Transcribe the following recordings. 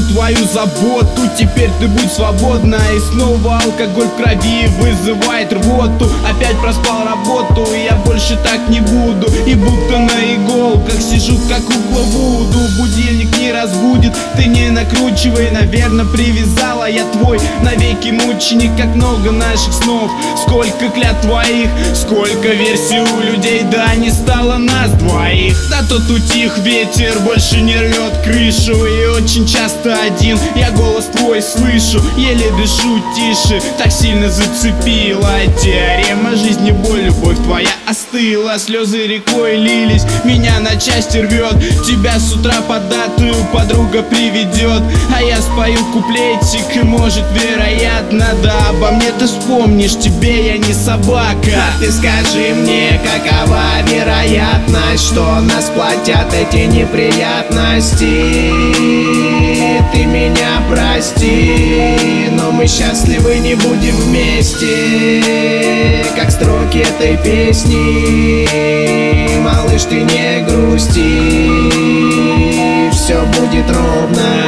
твою заботу. Теперь ты будь свободна. И снова алкоголь в крови вызывает рвоту. Опять проспал работу, и я больше так не буду. И будто на иголках сижу, как кукла Вуду. Будильник не разбудит, ты не накручивай. Наверное, привязала я твой навеки мученик. Как много наших снов, сколько клятв твоих, сколько версий у людей, да не стало нас двоих. Да тот утих ветер, больше не рвет крышу. И очень часто один я голос твой слышу. Еле дышу тише, так сильно зацепила теорема жизни, боль, любовь твоя остыла. Слезы рекой лились, меня на части рвет. Тебя с утра податую подруга приведет, а я спою куплетик, и может, вероятно, да обо мне ты вспомнишь, тебе я не собака. А ты скажи мне, какова вероятность, что нас платят эти неприятности? Ты меня прости, но мы счастливы не будем вместе. Как строки этой песни, малыш, ты не грусти, все будет ровно,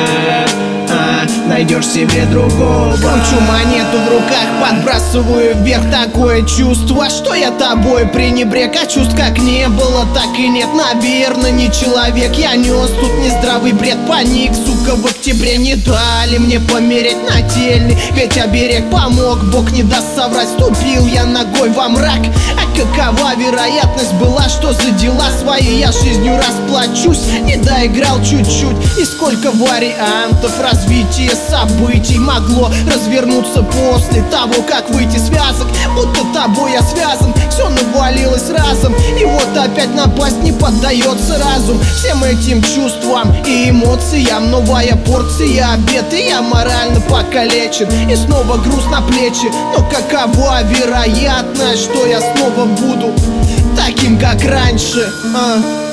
найдешь себе другого. Кручу монету в руках, подбрасываю вверх. Такое чувство, что я тобой пренебрег. А чувств как не было, так и нет. Наверное, не человек. Я нес тут нездравый бред. Паник, сука, в октябре не дали мне помереть нательный. Ведь оберег помог, Бог не даст соврать. Ступил я ногой во мрак. А какова вероятность была, что за дела свои я жизнью расплачусь? Не доиграл чуть-чуть. И сколько вариантов развития событий могло развернуться после того, как выйти связок. Будто тобой я связан, все навалилось разом. И вот опять напасть не поддается разум всем этим чувствам и эмоциям. Новая порция обед, и я морально покалечен. И снова груз на плечи. Но какова вероятность, что я снова буду таким, как раньше?